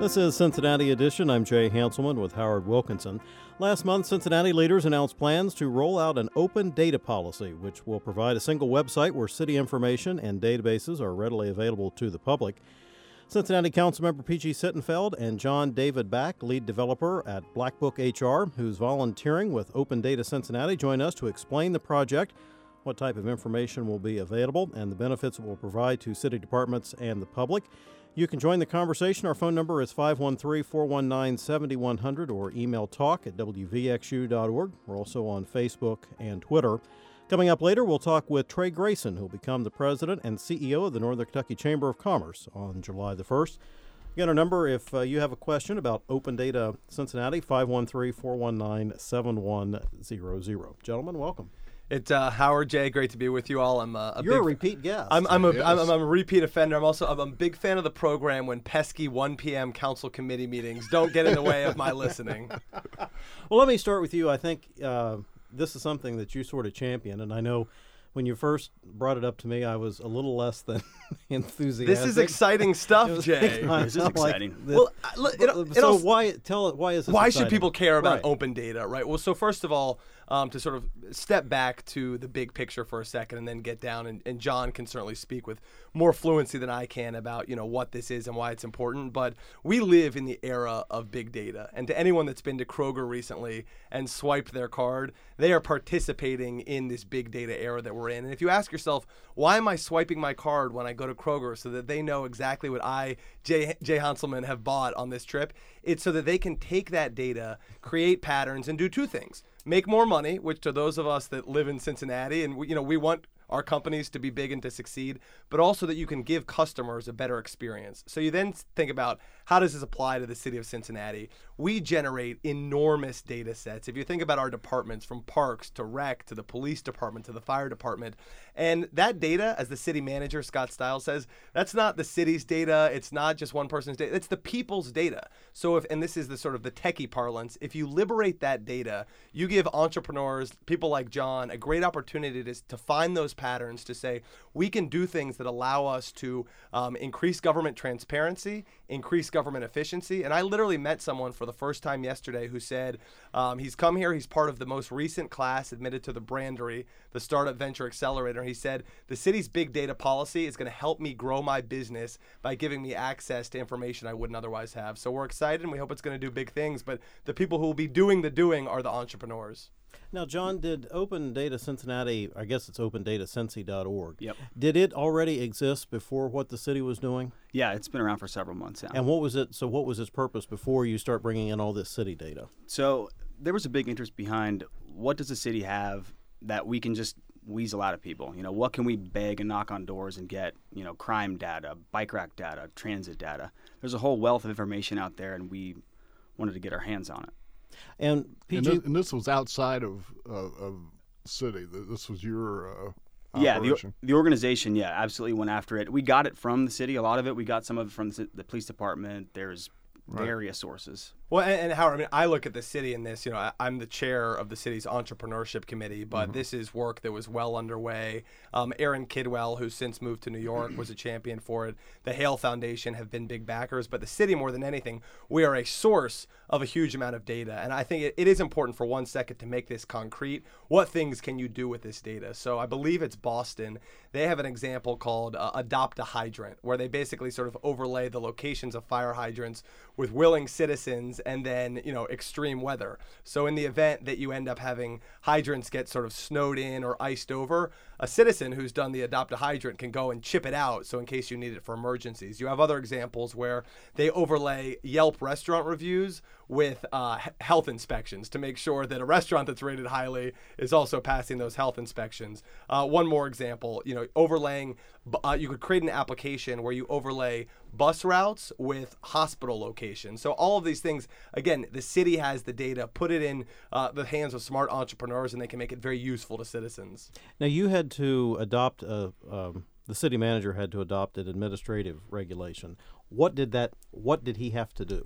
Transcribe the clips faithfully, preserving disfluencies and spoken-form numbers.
This is Cincinnati Edition. I'm Jay Hanselman with Howard Wilkinson. Last month, Cincinnati leaders announced plans to roll out an open data policy, which will provide a single website where city information and databases are readily available to the public. Cincinnati Councilmember P G Sittenfeld and John David Back, lead developer at Black Book H R, who's volunteering with Open Data Cincinnati, join us to explain the project, what type of information will be available, and the benefits it will provide to city departments and the public. You can join the conversation. Our phone number is five one three, four one nine, seven one zero zero or email talk at w v x u dot org. We're also on Facebook and Twitter. Coming up later, we'll talk with Trey Grayson, who will become the president and C E O of the Northern Kentucky Chamber of Commerce on July the first. Again, our number, if uh, you have a question about Open Data Cincinnati, five one three, four one nine, seven one zero zero. Gentlemen, welcome. It's uh, Howard, Jay. Great to be with you all. I'm uh, a You're big, a repeat guest. I'm, I'm, a, Yes. I'm, I'm a repeat offender. I'm also I'm a big fan of the program when pesky one p.m. council committee meetings don't get in the way of my listening. Well, let me start with you. I think uh, this is something that you sort of champion, and I know when you first brought it up to me, I was a little less than enthusiastic. This is exciting stuff, It was- Jay. I This is felt like exciting. that- Well, I- look, it- it so also- why tell it? Why is this Why exciting? should people care about Right. open data, right? Well, so first of all, um, to sort of step back to the big picture for a second and then get down, and, and John can certainly speak with more fluency than I can about, you know, what this is and why it's important. But we live in the era of big data. And to anyone that's been to Kroger recently and swiped their card, they are participating in this big data era that we're in. And if you ask yourself, why am I swiping my card when I go to Kroger so that they know exactly what I, Jay, Jay Hanselman, have bought on this trip? It's so that they can take that data, create patterns, and do two things. Make more money, which to those of us that live in Cincinnati, and we, you know, we want our companies to be big and to succeed, but also that you can give customers a better experience. So you then think about, how does this apply to the city of Cincinnati? We generate enormous data sets. If you think about our departments, from parks to rec to the police department to the fire department, and that data, as the city manager, Scott Stiles, says, that's not the city's data. It's not just one person's data. It's the people's data. So if, and this is the sort of the techie parlance, if you liberate that data, you give entrepreneurs, people like John, a great opportunity to, to find those patterns, to say, we can do things that allow us to um, increase government transparency, increase government efficiency. And I literally met someone for the first time yesterday who said um, he's come here, he's part of the most recent class admitted to the Brandery, the Startup Venture Accelerator. He said, the city's big data policy is going to help me grow my business by giving me access to information I wouldn't otherwise have. So we're excited and we hope it's going to do big things, but the people who will be doing the doing are the entrepreneurs. Now, John, did Open Data Cincinnati, I guess it's open data cincy dot org, Yep. did it already exist before what the city was doing? Yeah, it's been around for several months now. And what was it, so what was its purpose before you start bringing in all this city data? So there was a big interest behind, what does the city have that we can just weasel out of people? You know, what can we beg and knock on doors and get, you know, crime data, bike rack data, transit data? There's a whole wealth of information out there, and we wanted to get our hands on it. And P G, And this, and this was outside of uh, of city. This was your uh, Yeah, the, operation. the organization, yeah, absolutely went after it. We got it from the city, a lot of it. We got some of it from the, the police department. There's Right. various sources. Well, and, and Howard, I mean, I look at the city in this, you know, I, I'm the chair of the city's entrepreneurship committee, but Mm-hmm. this is work that was well underway. Um, Aaron Kidwell, who's since moved to New York, was a champion for it. The Hale Foundation have been big backers, but the city, more than anything, we are a source of a huge amount of data. And I think it, it is important for one second to make this concrete. What things can you do with this data? So I believe it's Boston. They have an example called uh, Adopt a Hydrant, where they basically sort of overlay the locations of fire hydrants with willing citizens and then, you know, extreme weather. So in the event that you end up having hydrants get sort of snowed in or iced over, a citizen who's done the Adopt a Hydrant can go and chip it out, so in case you need it for emergencies. You have other examples where they overlay Yelp restaurant reviews with uh, h- health inspections to make sure that a restaurant that's rated highly is also passing those health inspections. Uh, one more example, you know, overlaying, uh, you could create an application where you overlay bus routes with hospital locations. So all of these things, again, the city has the data, put it in uh, the hands of smart entrepreneurs, and they can make it very useful to citizens. now you had to adopt a, um, the city manager had to adopt an administrative regulation. What did that, what did he have to do?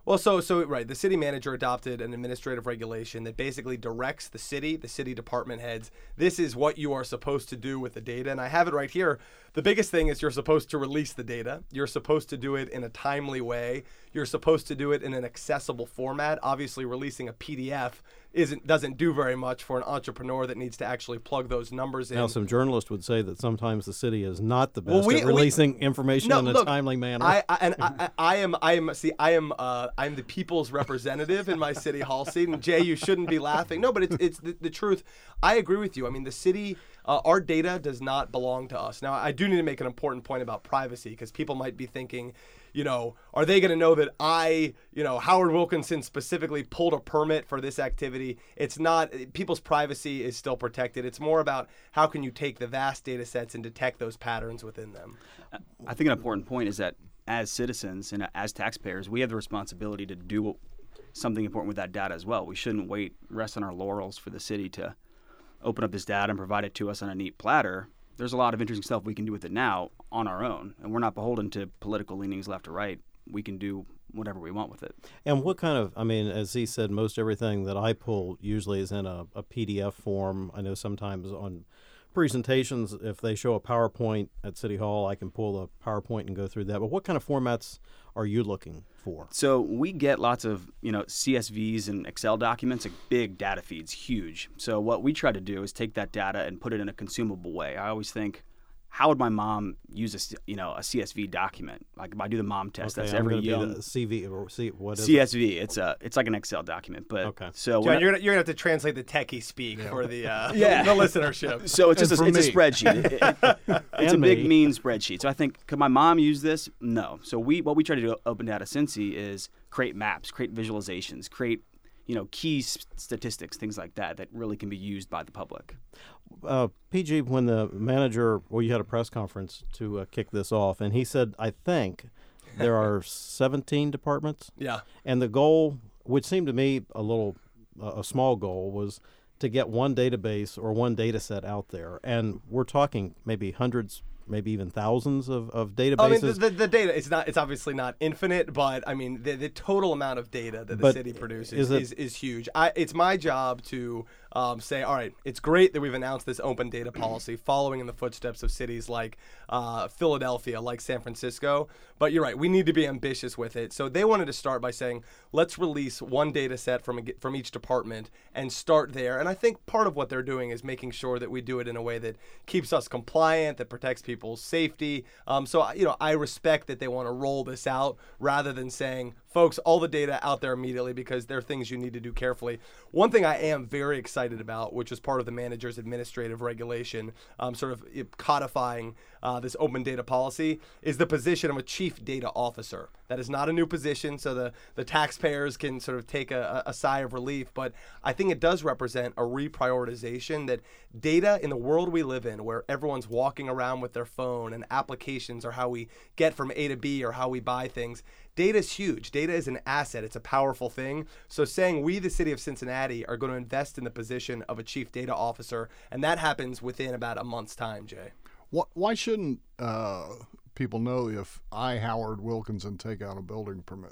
Well, so so right, the city manager adopted an administrative regulation that basically directs the city, the city department heads. This is what you are supposed to do with the data, and I have it right here. The biggest thing is you're supposed to release the data. You're supposed to do it in a timely way. You're supposed to do it in an accessible format. Obviously, releasing a P D F isn't doesn't do very much for an entrepreneur that needs to actually plug those numbers in. Now, some journalists would say that sometimes the city is not the best Well, we- at releasing information No, in a look, timely manner. I, I and I, I am I am see I am uh, I'm the people's representative in my city hall seat. And Jay, you shouldn't be laughing. No, but it's it's the, the truth. I agree with you. I mean, the city, uh, our data does not belong to us. Now, I do need to make an important point about privacy because people might be thinking, you know, are they going to know that I, you know, Howard Wilkinson specifically pulled a permit for this activity? It's not. People's privacy is still protected. It's more about how can you take the vast data sets and detect those patterns within them. I think an important point is that as citizens and as taxpayers, we have the responsibility to do something important with that data as well. We shouldn't wait, rest on our laurels for the city to open up this data and provide it to us on a neat platter. There's a lot of interesting stuff we can do with it now on our own, and we're not beholden to political leanings left or right. We can do whatever we want with it. And what kind of, I mean, as he said, most everything that I pull usually is in a, a P D F form. I know sometimes on presentations, if they show a PowerPoint at City Hall, I can pull a PowerPoint and go through that. But what kind of formats are you looking for? So we get lots of, you know, C S Vs and Excel documents, like big data feeds, huge. So what we try to do is take that data and put it in a consumable way. I always think, how would my mom use a, you know, a C S V document? Like if I do the mom test, Okay, that's I'm every gonna do young the C V or C, what is C it? S V. It's a, it's like an Excel document. But Okay. so John, when you're gonna you're gonna have to translate the techie speak for the uh, Yeah. the listenership. So it's just a, And it's a for me. spreadsheet. It- it- it's a And big me. mean spreadsheet. So I think, could my mom use this? No. So we what we try to do at Open Data Cincy is create maps, create visualizations, create you know key s- statistics, things like that that really can be used by the public. Uh, P G, when the manager, well, you had a press conference to uh, kick this off, and he said, I think there are seventeen departments. Yeah. And the goal, which seemed to me a little, uh, a small goal, was to get one database or one data set out there. And we're talking maybe hundreds, maybe even thousands of, of databases. I mean, the, the, the data, it's not, it's obviously not infinite, but I mean, the, the total amount of data that the But city produces is is, it- is, huge. I, it's my job to um, say, all right, it's great that we've announced this open data policy following in the footsteps of cities like uh, Philadelphia, like San Francisco. But you're right, we need to be ambitious with it. So they wanted to start by saying, let's release one data set from, a, from each department and start there. And I think part of what they're doing is making sure that we do it in a way that keeps us compliant, that protects people's safety. Um, so, you know, I respect that they want to roll this out rather than saying, folks, all the data out there immediately, because there are things you need to do carefully. One thing I am very excited about, which is part of the manager's administrative regulation, um, sort of codifying uh, this open data policy, is the position of a chief data officer. That is not a new position, so the, the taxpayers can sort of take a, a sigh of relief, but I think it does represent a reprioritization that data in the world we live in, where everyone's walking around with their phone and applications are how we get from A to B or how we buy things. Data is huge. Data is an asset. It's a powerful thing. So saying we, the city of Cincinnati, are going to invest in the position of a chief data officer, and that happens within about a month's time, Jay. What, why shouldn't uh, people know if I, Howard Wilkinson, take out a building permit?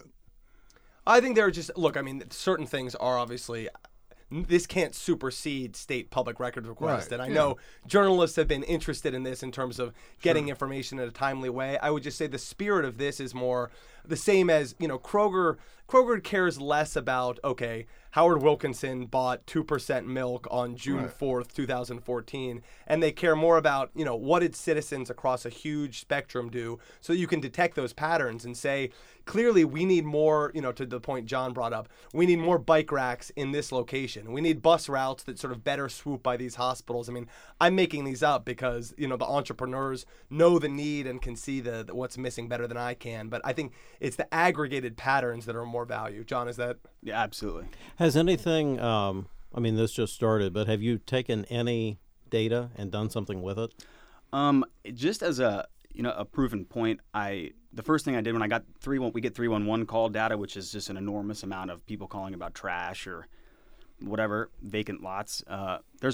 I think there are just, look, I mean, certain things are obviously, this can't supersede state public records request. Right, And I yeah. know journalists have been interested in this in terms of getting information in a timely way. I would just say the spirit of this is more the same as, you know, Kroger. Kroger cares less about, okay, Howard Wilkinson bought two percent milk on June Right. fourth, two thousand fourteen, and they care more about, you know, what did citizens across a huge spectrum do, so you can detect those patterns and say, clearly we need more, you know, to the point John brought up, we need more bike racks in this location. We need bus routes that sort of better swoop by these hospitals. I mean, I'm making these up because, you know, the entrepreneurs know the need and can see the, the what's missing better than I can, but I think it's the aggregated patterns that are more value. John, is that? Yeah, absolutely. Has anything, um, I mean, this just started, but have you taken any data and done something with it? Um, just as a you know a proven point, I the first thing I did when I got three one we get three one one call data, which is just an enormous amount of people calling about trash or whatever vacant lots. Uh, there's a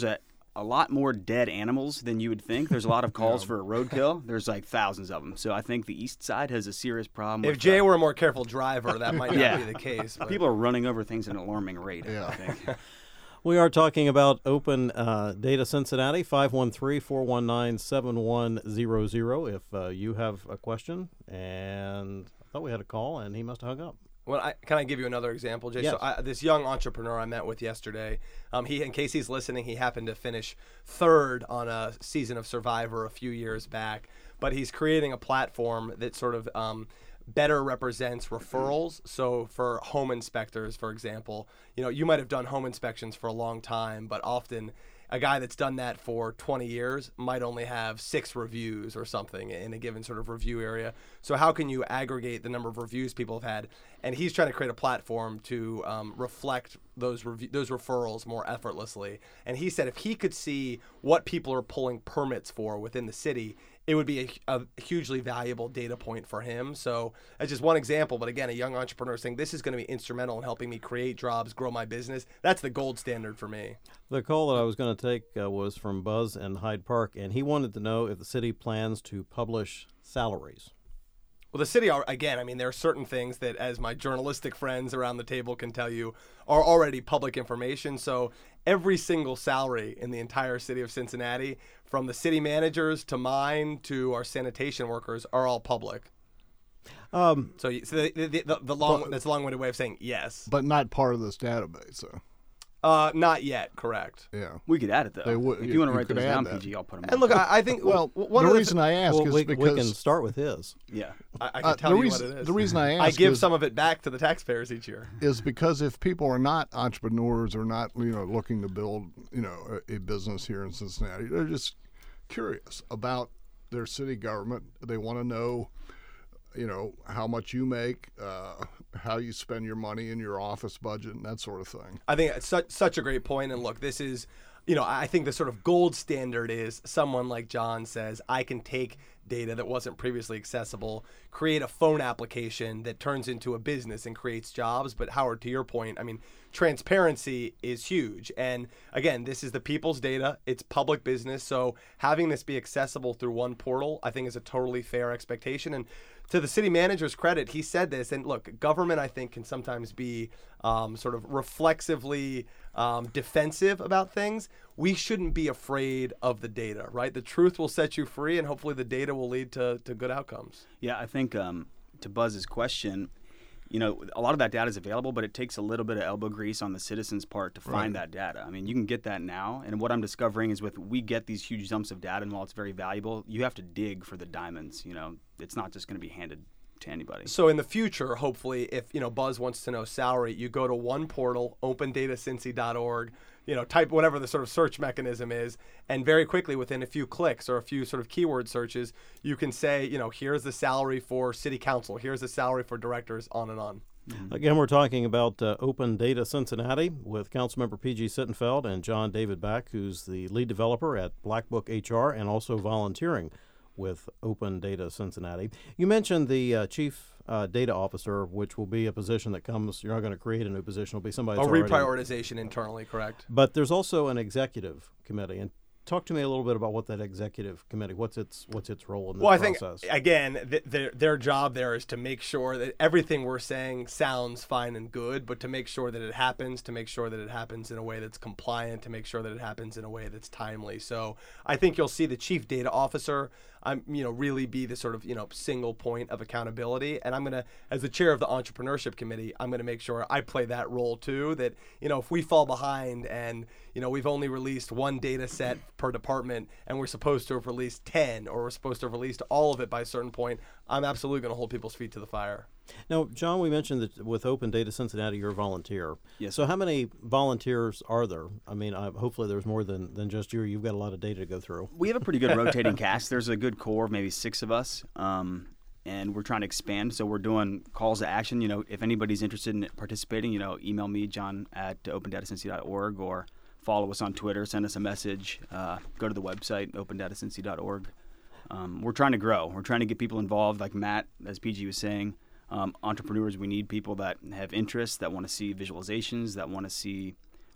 a lot more dead animals than you would think. There's a lot of calls for a roadkill. There's like thousands of them. So I think the east side has a serious problem. If with Jay that. were a more careful driver, that might not Yeah. be the case. But. People are running over things at an alarming rate, Yeah. I think. We are talking about Open uh, Data Cincinnati, five one three, four one nine, seven one zero zero if uh, you have a question. And I thought we had a call, and he must have hung up. Well, I, can I give you another example, Jay? Yes. So I, this young entrepreneur I met with yesterday, um, he, in case he's listening, he happened to finish third on a season of Survivor a few years back. But he's creating a platform that sort of um, better represents referrals. So for home inspectors, for example, you know, you might have done home inspections for a long time, but often a guy that's done that for twenty years might only have six reviews or something in a given sort of review area. So how can you aggregate the number of reviews people have had? And he's trying to create a platform to um, reflect those review, those referrals more effortlessly. And he said if he could see what people are pulling permits for within the city, it would be a, a hugely valuable data point for him. So that's just one example. But again, a young entrepreneur saying this is going to be instrumental in helping me create jobs, grow my business. That's the gold standard for me. The call that I was going to take uh, was from Buzz in Hyde Park, and he wanted to know if the city plans to publish salaries. Well, the city, are, again, I mean, there are certain things that, as my journalistic friends around the table can tell you, are already public information. So every single salary in the entire city of Cincinnati, from the city managers to mine to our sanitation workers, are all public. Um, So, so the, the, the, the long that's a long-winded way of saying yes. But not part of this database, so Uh, not yet, correct. yeah. We could add it, though. They would- if you- you want to you write could those add down, that. P G, I'll put them And look, I, I think Well, one the of the reason I ask well, is we, because we can start with his. Yeah. I, I can uh, tell the you reason what it is. the reason I ask I give is, some of it back to the taxpayers each year. is because if people are not entrepreneurs or not, you know, looking to build, you know, a, a business here in Cincinnati, they're just curious about their city government. They want to know, you know, how much you make, uh, how you spend your money in your office budget, and that sort of thing. I think it's such, such a great point. And look, this is, you know, I think the sort of gold standard is someone like John says, I can take data that wasn't previously accessible, create a phone application that turns into a business and creates jobs. But Howard, to your point, I mean, transparency is huge. And again, this is the people's data. It's public business. So having this be accessible through one portal, I think is a totally fair expectation. And to the city manager's credit, he said this. And look, government, I think, can sometimes be um, sort of reflexively um, defensive about things. We shouldn't be afraid of the data, right? The truth will set you free, and hopefully the data will lead to, to good outcomes. Yeah, I think um, to Buzz's question, you know, a lot of that data is available, but it takes a little bit of elbow grease on the citizens' part to find that data. I mean, you can get that now, and what I'm discovering is with we get these huge dumps of data, and while it's very valuable, you have to dig for the diamonds. You know, it's not just going to be handed to anybody. So in the future, hopefully, if you know Buzz wants to know salary, you go to one portal, open data cincy dot org, you know, type whatever the sort of search mechanism is, and very quickly, within a few clicks or a few sort of keyword searches, you can say, you know, here's the salary for city council, here's the salary for directors, on and on. Mm-hmm. Again, we're talking about uh, Open Data Cincinnati with Councilmember P G Sittenfeld and John David Back, who's the lead developer at Black Book H R and also volunteering with Open Data Cincinnati. You mentioned the uh, chief uh, data officer, which will be a position that comes, you're not going to create a new position, it'll be somebody A that's already- reprioritization internally, correct? But there's also an executive committee, and talk to me a little bit about what that executive committee, what's its what's its role in this Well, I think, process? again, th- their, their job there is to make sure that everything we're saying sounds fine and good, but to make sure that it happens, to make sure that it happens in a way that's compliant, to make sure that it happens in a way that's timely. So I think you'll see the chief data officer, I'm, you know, really be the sort of, you know, single point of accountability. And I'm going to, as the chair of the entrepreneurship committee, I'm going to make sure I play that role too, that, you know, if we fall behind and, you know, we've only released one data set per department and we're supposed to have released ten or we're supposed to have released all of it by a certain point, I'm absolutely going to hold people's feet to the fire. Now, John, we mentioned that with Open Data Cincinnati, you're a volunteer. Yes. So how many volunteers are there? I mean, I, hopefully there's more than, than just you. You've got a lot of data to go through. We have a pretty good rotating cast. There's a good core of maybe six of us, um, and we're trying to expand. So we're doing calls to action. You know, if anybody's interested in participating, you know, email me, John, at open data cincy dot org, or follow us on Twitter, send us a message, uh, go to the website, open data cincy dot org. Um, we're trying to grow. We're trying to get people involved, like Matt, as P G was saying. Um, entrepreneurs, we need people that have interests, that want to see visualizations, that want to see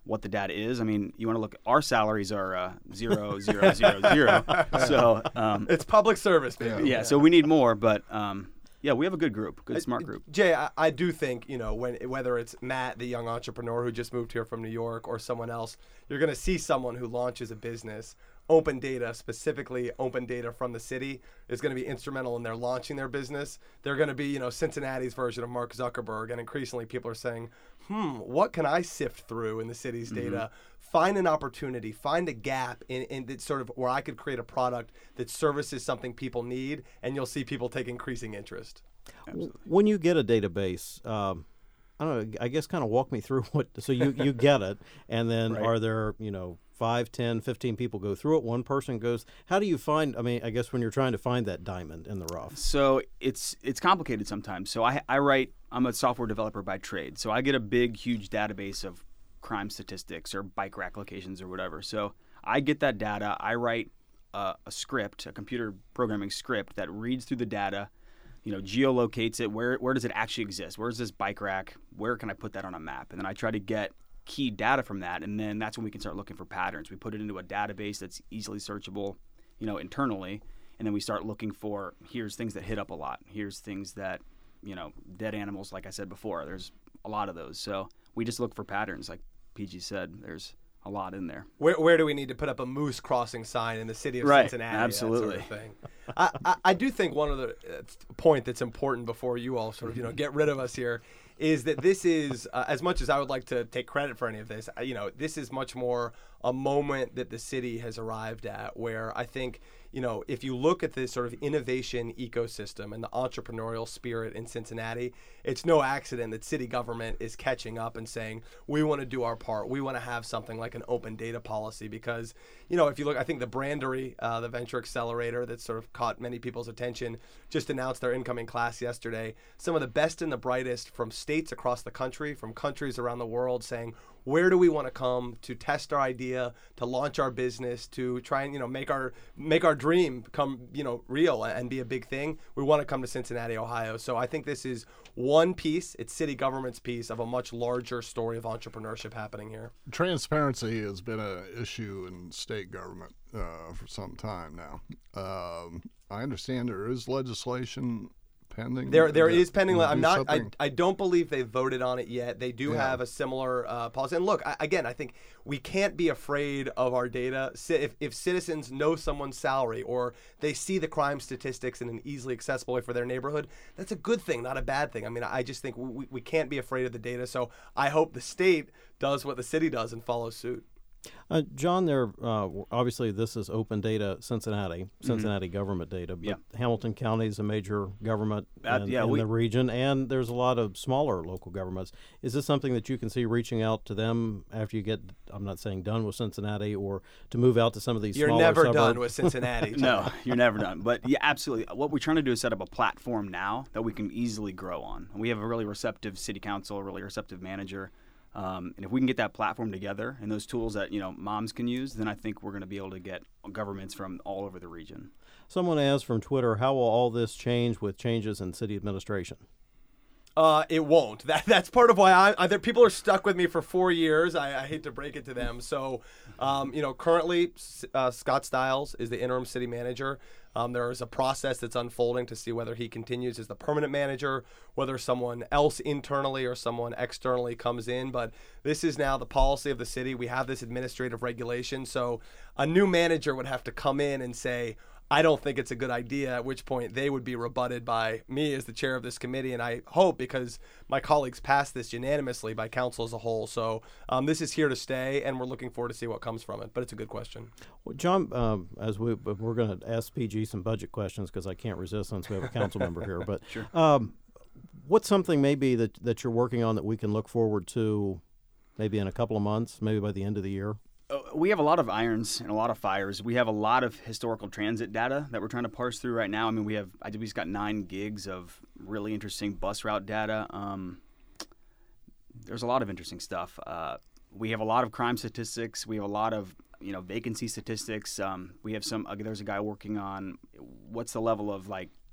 what the data is. I mean, you want to look. Our salaries are uh, zero, zero, zero, zero. So um, it's public service, baby. yeah, yeah. So we need more, but. Um, Yeah, we have a good group, good smart group. Jay, I, I do think, you know, when whether it's Matt, the young entrepreneur who just moved here from New York, or someone else, you're going to see someone who launches a business. Open data, specifically open data from the city, is going to be instrumental in their launching their business. They're going to be, you know, Cincinnati's version of Mark Zuckerberg, and increasingly people are saying, hmm, what can I sift through in the city's mm-hmm. data? Find an opportunity, find a gap in, in that sort of where I could create a product that services something people need, and you'll see people take increasing interest. Absolutely. When you get a database, um, I don't know, I guess kind of walk me through what, so you, you get it, and then Right. are there, you know, five, ten, fifteen people go through it, one person goes, how do you find, I mean, I guess when you're trying to find that diamond in the rough? So it's it's complicated sometimes. So I, I write, I'm a software developer by trade, so I get a big, huge database of crime statistics or bike rack locations or whatever. So I get that data, I write a, a script, a computer programming script that reads through the data, you know, geolocates it. Where where does it actually exist? Where's this bike rack? Where can I put that on a map? And then I try to get key data from that, and then that's when we can start looking for patterns. We put it into a database that's easily searchable, you know, internally, and then we start looking for, here's things that hit up a lot. Here's things that, you know, dead animals, like I said before. There's a lot of those. So we just look for patterns, like P G said. There's a lot in there. Where where do we need to put up a moose crossing sign in the city of Right, Cincinnati? absolutely. That sort of thing. I, I, I do think one of the uh, point that's important before you all sort of, you know, get rid of us here is that this is, uh, as much as I would like to take credit for any of this, uh, you know, this is much more a moment that the city has arrived at where I think, you know, if you look at this sort of innovation ecosystem and the entrepreneurial spirit in Cincinnati, it's no accident that city government is catching up and saying, we want to do our part. We want to have something like an open data policy because, you know, if you look, I think the Brandery, uh, the venture accelerator that sort of caught many people's attention, just announced their incoming class yesterday. Some of the best and the brightest from states across the country, from countries around the world saying, where do we want to come to test our idea, to launch our business, to try and, you know, make our make our dream come, you know, real and be a big thing? We want to come to Cincinnati, Ohio. So I think this is one piece, it's city government's piece of a much larger story of entrepreneurship happening here. Transparency has been an issue in state government uh, for some time now. Um, I understand there is legislation pending. There, there that is pending. will I'm do not. I, something. I don't believe they voted on it yet. They do Yeah. have a similar uh, policy. And look, I, again, I think we can't be afraid of our data. Ci- If, if citizens know someone's salary or they see the crime statistics in an easily accessible way for their neighborhood, that's a good thing, not a bad thing. I mean, I just think we, we can't be afraid of the data. So I hope the state does what the city does and follows suit. Uh, John, there uh, obviously this is open data Cincinnati, Cincinnati Mm-hmm. government data, but Yeah. Hamilton County is a major government Uh, in, yeah, in we- the region, and there's a lot of smaller local governments. Is this something that you can see reaching out to them after you get, I'm not saying done with Cincinnati, or to move out to some of these You're smaller never suburbs? done with Cincinnati. No, you're never done. But yeah, absolutely. What we're trying to do is set up a platform now that we can easily grow on. We have a really receptive city council, a really receptive manager. Um, and if we can get that platform together and those tools that, you know, moms can use, then I think we're going to be able to get governments from all over the region. Someone asked from Twitter, how will all this change with changes in city administration? Uh, it won't. That that's part of why I, I there, people are stuck with me for four years. I, I hate to break it to them. So, um, you know, currently uh, Scott Stiles is the interim city manager. Um, there is a process that's unfolding to see whether he continues as the permanent manager, whether someone else internally or someone externally comes in. But this is now the policy of the city. We have this administrative regulation. So a new manager would have to come in and say, I don't think it's a good idea, at which point they would be rebutted by me as the chair of this committee. And I hope, because my colleagues passed this unanimously by council as a whole. So um, this is here to stay, and we're looking forward to see what comes from it. But it's a good question. Well, John, um, as we we're going to ask P G some budget questions because I can't resist since we have a council member here. But Sure. um, what's something maybe that that you're working on that we can look forward to, maybe in a couple of months, maybe by the end of the year? Uh, we have a lot of irons and a lot of fires. We have a lot of historical transit data that we're trying to parse through right now. I mean, we have I, we just got nine gigs of really interesting bus route data. Um, there's a lot of interesting stuff. Uh, we have a lot of crime statistics. We have a lot of you know vacancy statistics. Um, we have some. Uh, there's a guy working on what's the level of like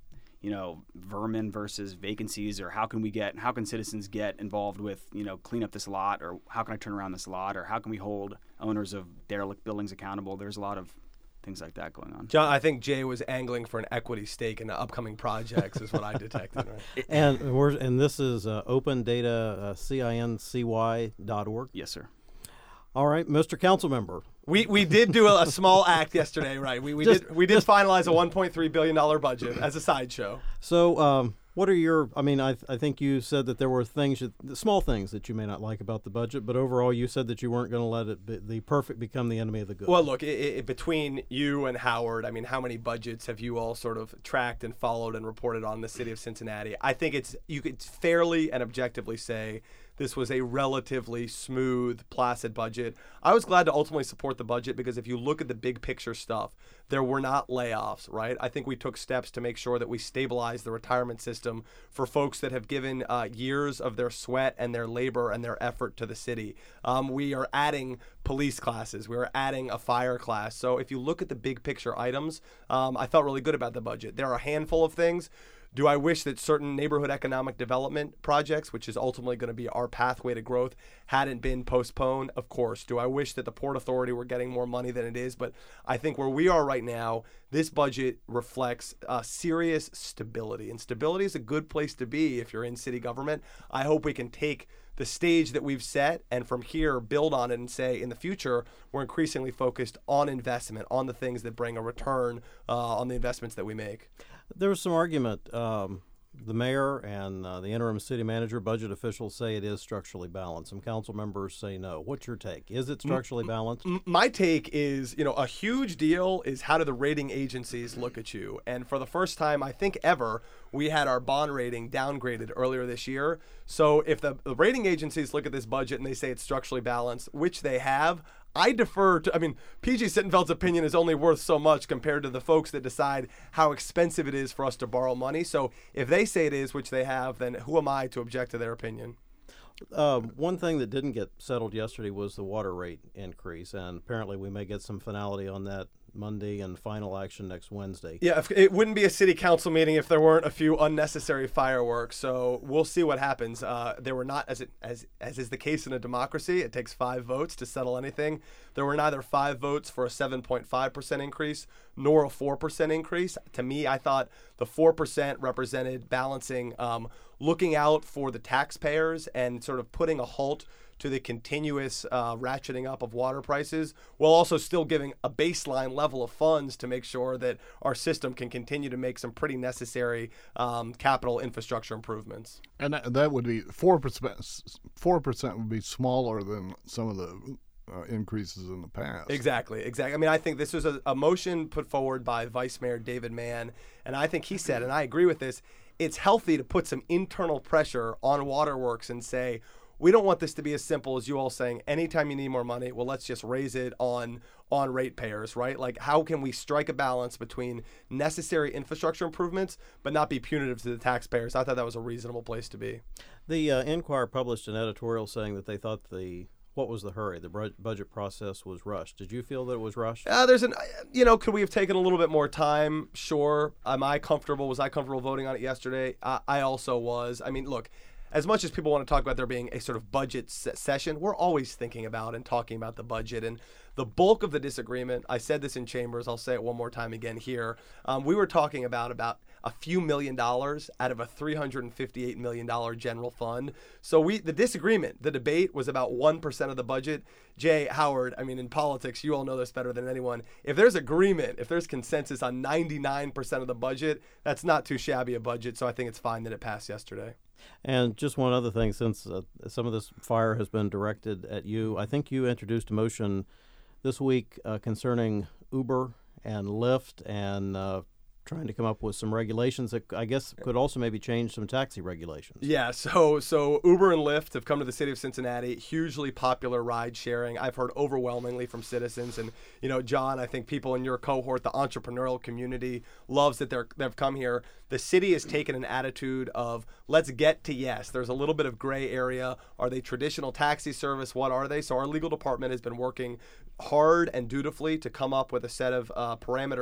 you know, vermin versus vacancies, or how can we get, how can citizens get involved with, you know, clean up this lot, or how can I turn around this lot, or how can we hold owners of derelict buildings accountable? There's a lot of things like that going on. John, I think Jay was angling for an equity stake in the upcoming projects, is what I detected. Right? And we're and this is uh, open data, uh, C I N C Y dot org. Yes, sir. All right, Mister Councilmember. We we did do a, a small act yesterday, right? We we Just- did we did just- finalize a one point three billion dollar budget as a sideshow. So, um, what are your? I mean, I I think you said that there were things, that, small things that you may not like about the budget, but overall, you said that you weren't going to let it be, the perfect become the enemy of the good. Well, look, it, it, between you and Howard, I mean, how many budgets have you all sort of tracked and followed and reported on the city of Cincinnati? I think it's you could fairly and objectively say this was a relatively smooth, placid budget. I was glad to ultimately support the budget because if you look at the big picture stuff, there were not layoffs, right? I think we took steps to make sure that we stabilized the retirement system for folks that have given uh, years of their sweat and their labor and their effort to the city. Um, we are adding police classes. We are adding a fire class. So if you look at the big picture items, um, I felt really good about the budget. There are a handful of things. Do I wish that certain neighborhood economic development projects, which is ultimately going to be our pathway to growth, hadn't been postponed? Of course. Do I wish that the Port Authority were getting more money than it is? But I think where we are right now, this budget reflects uh, serious stability. And stability is a good place to be if you're in city government. I hope we can take the stage that we've set and from here build on it and say in the future we're increasingly focused on investment, on the things that bring a return uh, on the investments that we make. There was some argument. Um, the mayor and uh, the interim city manager, budget officials say it is structurally balanced. Some council members say no. What's your take? Is it structurally balanced? M- My take is, you know, a huge deal is how do the rating agencies look at you? And for the first time, I think ever, we had our bond rating downgraded earlier this year. So if the, the rating agencies look at this budget and they say it's structurally balanced, which they have, I defer to, I mean, P G Sittenfeld's opinion is only worth so much compared to the folks that decide how expensive it is for us to borrow money. So if they say it is, which they have, then who am I to object to their opinion? Uh, one thing that didn't get settled yesterday was the water rate increase, and apparently we may get some finality on that Monday and final action next Wednesday. Yeah, if, it wouldn't be a city council meeting if there weren't a few unnecessary fireworks. So we'll see what happens. Uh, there were not, as it as as is the case in a democracy, it takes five votes to settle anything. There were neither five votes for a seven point five percent increase nor a four percent increase. To me, I thought the four percent represented balancing, um, looking out for the taxpayers and sort of putting a halt to the continuous uh, ratcheting up of water prices, while also still giving a baseline level of funds to make sure that our system can continue to make some pretty necessary um, capital infrastructure improvements. And that, that would be four percent. Four percent would be smaller than some of the uh, increases in the past. Exactly, exactly. I mean, I think this was a, a motion put forward by Vice Mayor David Mann, and I think he said, and I agree with this, it's healthy to put some internal pressure on waterworks and say, we don't want this to be as simple as you all saying, anytime you need more money, well, let's just raise it on on ratepayers, right? Like, how can we strike a balance between necessary infrastructure improvements but not be punitive to the taxpayers? I thought that was a reasonable place to be. The uh, Enquirer published an editorial saying that they thought the what was the hurry? The bud- budget process was rushed. Did you feel that it was rushed? Uh, there's an, you know, could we have taken a little bit more time? Sure. Am I comfortable? Was I comfortable voting on it yesterday? Uh, I also was. I mean, look, as much as people want to talk about there being a sort of budget se- session, we're always thinking about and talking about the budget. And the bulk of the disagreement, I said this in chambers, I'll say it one more time again here. Um, we were talking about about a few million dollars out of a three hundred fifty-eight million dollars general fund. So we the disagreement, the debate was about one percent of the budget. Jay, Howard, I mean, in politics, you all know this better than anyone. If there's agreement, if there's consensus on ninety-nine percent of the budget, that's not too shabby a budget. So I think it's fine that it passed yesterday. And just one other thing, since uh, some of this fire has been directed at you, I think you introduced a motion this week uh, concerning Uber and Lyft and uh, trying to come up with some regulations that I guess could also maybe change some taxi regulations. Yeah, so so Uber and Lyft have come to the city of Cincinnati, hugely popular ride sharing. I've heard overwhelmingly from citizens, and you know, John, I think people in your cohort, the entrepreneurial community, loves that they're they've come here. The city has taken an attitude of let's get to yes. There's a little bit of gray area. Are they traditional taxi service? What are they? So our legal department has been working hard and dutifully to come up with a set of uh, parameters.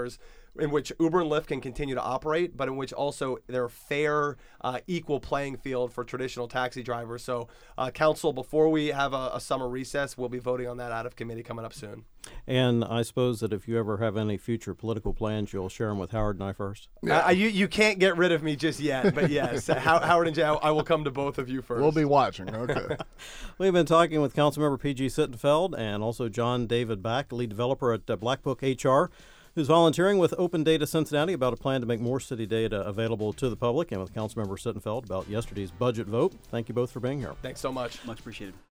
in which Uber and Lyft can continue to operate, but in which also they're a fair, uh, equal playing field for traditional taxi drivers. So, uh, Council, before we have a, a summer recess, we'll be voting on that out of committee coming up soon. And I suppose that if you ever have any future political plans, you'll share them with Howard and I first. Yeah. Uh, you you can't get rid of me just yet, but yes, How, Howard and Jay, I, I will come to both of you first. We'll be watching. Okay. We've been talking with Councilmember P G Sittenfeld and also John David Back, lead developer at uh, Black Book H R, who's volunteering with Open Data Cincinnati about a plan to make more city data available to the public, and with Councilmember Sittenfeld about yesterday's budget vote. Thank you both for being here. Thanks so much. Much appreciated.